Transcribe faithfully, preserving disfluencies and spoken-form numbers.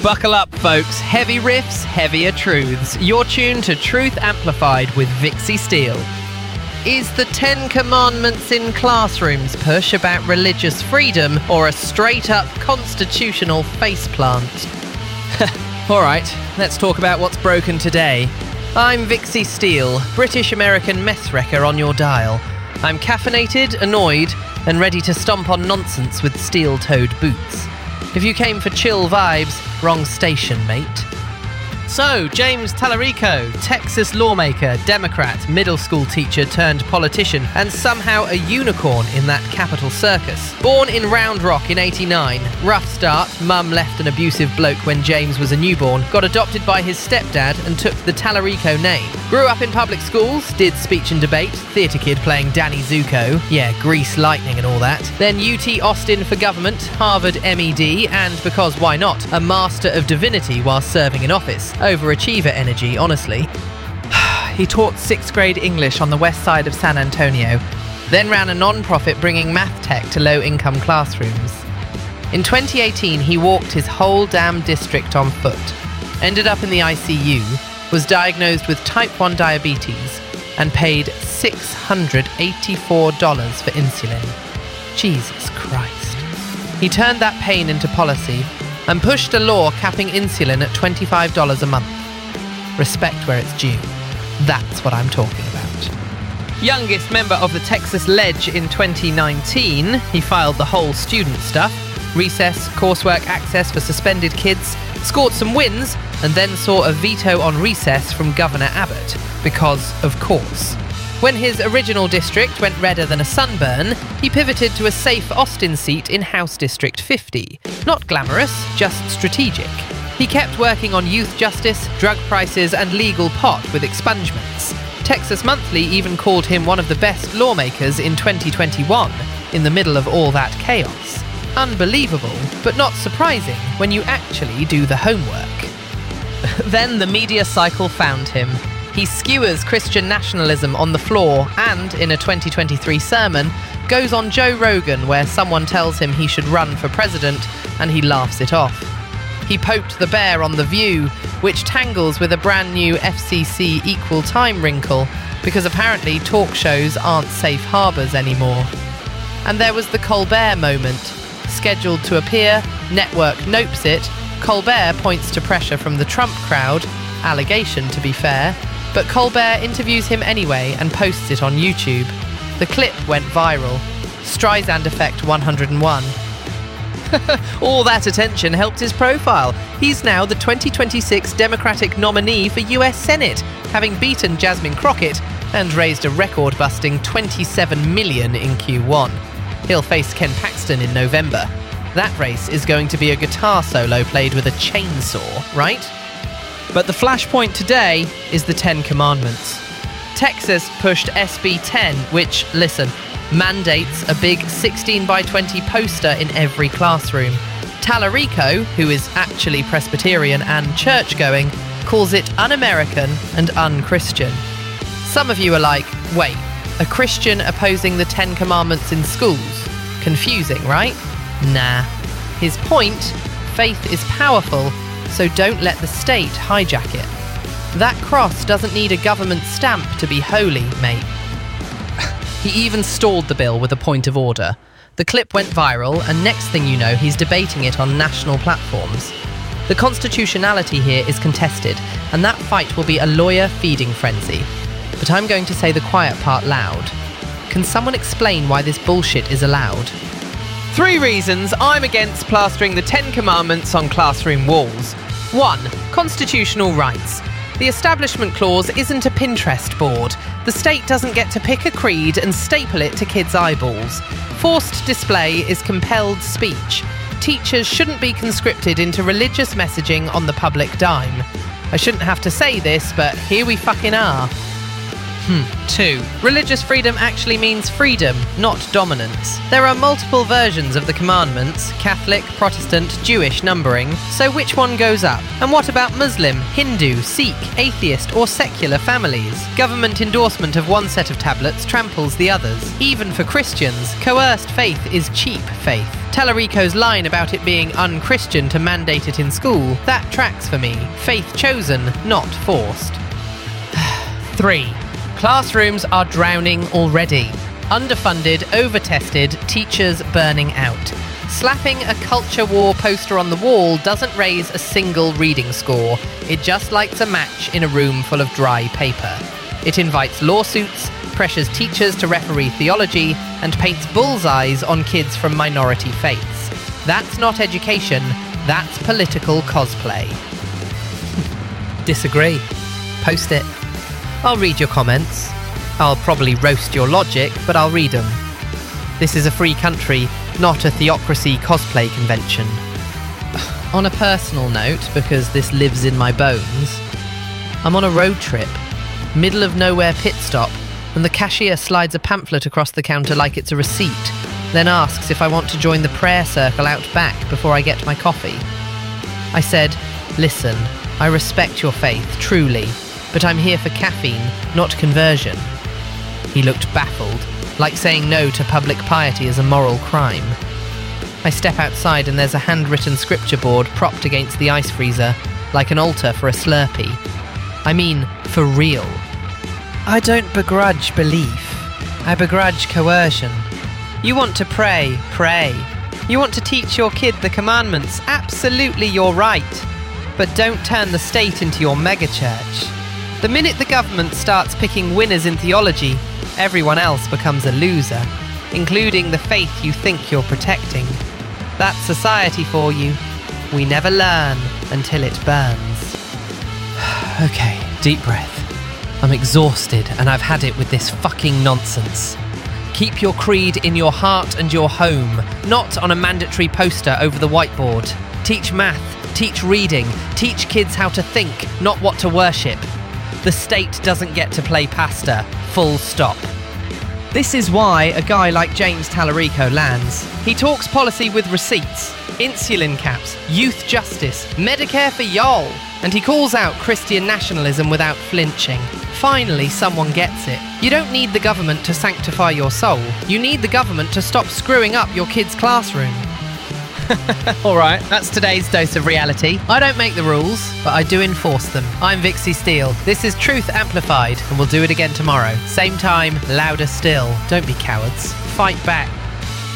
Buckle up, folks. Heavy riffs, heavier truths. You're tuned to Truth Amplified with Vixie Steele. Is the Ten Commandments in classrooms push about religious freedom or a straight-up constitutional faceplant? All right, let's talk about what's broken today. I'm Vixie Steele, British-American mess wrecker on your dial. I'm caffeinated, annoyed, and ready to stomp on nonsense with steel-toed boots. If you came for chill vibes, wrong station, mate. So, James Tallarico, Texas lawmaker, Democrat, middle school teacher turned politician, and somehow a unicorn in that Capitol circus. Born in Round Rock in eighty-nine, rough start, mum left an abusive bloke when James was a newborn, got adopted by his stepdad and took the Tallarico name. Grew up in public schools, did speech and debate, theatre kid playing Danny Zuko, yeah, Grease Lightning and all that. Then U T Austin for government, Harvard M E D, and because why not, a Master of Divinity while serving in office. Overachiever energy, honestly. He taught sixth grade English on the west side of San Antonio, then ran a non-profit bringing math tech to low-income classrooms. In twenty eighteen, he walked his whole damn district on foot, ended up in the I C U, was diagnosed with type one diabetes, and paid six hundred eighty-four dollars for insulin. Jesus Christ. He turned that pain into policy and pushed a law capping insulin at twenty-five dollars a month. Respect where it's due. That's what I'm talking about. Youngest member of the Texas Ledge in twenty nineteen, he filed the whole student stuff. Recess, coursework access for suspended kids, scored some wins, and then saw a veto on recess from Governor Abbott. Because, of course. When his original district went redder than a sunburn, he pivoted to a safe Austin seat in House District fifty. Not glamorous, just strategic. He kept working on youth justice, drug prices, and legal pot with expungements. Texas Monthly even called him one of the best lawmakers in twenty twenty-one, in the middle of all that chaos. Unbelievable, but not surprising when you actually do the homework. Then the media cycle found him. He skewers Christian nationalism on the floor and, in a twenty twenty-three sermon, goes on Joe Rogan where someone tells him he should run for president and he laughs it off. He poked the bear on The View, which tangles with a brand new F C C equal time wrinkle because apparently talk shows aren't safe harbours anymore. And there was the Colbert moment. Scheduled to appear, network nopes it, Colbert points to pressure from the Trump crowd, allegation to be fair, but Colbert interviews him anyway and posts it on YouTube. The clip went viral. Streisand Effect one hundred and one. All that attention helped his profile. He's now the twenty twenty-six Democratic nominee for U S Senate, having beaten Jasmine Crockett and raised a record-busting twenty-seven million dollars in Q one. He'll face Ken Paxton in November. That race is going to be a guitar solo played with a chainsaw, right? But the flashpoint today is the Ten Commandments. Texas pushed S B ten, which, listen, mandates a big sixteen by twenty poster in every classroom. Tallarico, who is actually Presbyterian and church-going, calls it un-American and un-Christian. Some of you are like, wait, a Christian opposing the Ten Commandments in schools? Confusing, right? Nah. His point, faith is powerful, so don't let the state hijack it. That cross doesn't need a government stamp to be holy, mate. He even stalled the bill with a point of order. The clip went viral, and next thing you know, he's debating it on national platforms. The constitutionality here is contested, and that fight will be a lawyer feeding frenzy. But I'm going to say the quiet part loud. Can someone explain why this bullshit is allowed? Three reasons I'm against plastering the Ten Commandments on classroom walls. One, constitutional rights. The Establishment Clause isn't a Pinterest board. The state doesn't get to pick a creed and staple it to kids' eyeballs. Forced display is compelled speech. Teachers shouldn't be conscripted into religious messaging on the public dime. I shouldn't have to say this, but here we fucking are. Hmm. two. Religious freedom actually means freedom, not dominance. There are multiple versions of the commandments, Catholic, Protestant, Jewish numbering, so which one goes up? And what about Muslim, Hindu, Sikh, atheist or secular families? Government endorsement of one set of tablets tramples the others. Even for Christians, coerced faith is cheap faith. Tallarico's line about it being un-Christian to mandate it in school, that tracks for me. Faith chosen, not forced. three. Classrooms are drowning already. Underfunded, overtested, teachers burning out. Slapping a culture war poster on the wall doesn't raise a single reading score. It just lights a match in a room full of dry paper. It invites lawsuits, pressures teachers to referee theology, and paints bullseyes on kids from minority faiths. That's not education, that's political cosplay. Disagree. Post it. I'll read your comments. I'll probably roast your logic, but I'll read them. This is a free country, not a theocracy cosplay convention. On a personal note, because this lives in my bones, I'm on a road trip, middle of nowhere pit stop, and the cashier slides a pamphlet across the counter like it's a receipt, then asks if I want to join the prayer circle out back before I get my coffee. I said, listen, I respect your faith, truly, but I'm here for caffeine, not conversion. He looked baffled, like saying no to public piety is a moral crime. I step outside and there's a handwritten scripture board propped against the ice freezer, like an altar for a Slurpee. I mean, for real. I don't begrudge belief. I begrudge coercion. You want to pray, pray. You want to teach your kid the commandments, absolutely you're right. But don't turn the state into your megachurch. The minute the government starts picking winners in theology, everyone else becomes a loser, including the faith you think you're protecting. That's society for you. We never learn until it burns. Okay, deep breath. I'm exhausted and I've had it with this fucking nonsense. Keep your creed in your heart and your home, not on a mandatory poster over the whiteboard. Teach math, teach reading, teach kids how to think, not what to worship. The state doesn't get to play pastor, full stop. This is why a guy like James Tallarico lands. He talks policy with receipts, insulin caps, youth justice, Medicare for y'all, and he calls out Christian nationalism without flinching. Finally, someone gets it. You don't need the government to sanctify your soul. You need the government to stop screwing up your kid's classroom. Alright, that's today's dose of reality. I don't make the rules, but I do enforce them. I'm Vixie Steele. This is Truth Amplified, and we'll do it again tomorrow. Same time, louder still. Don't be cowards. Fight back.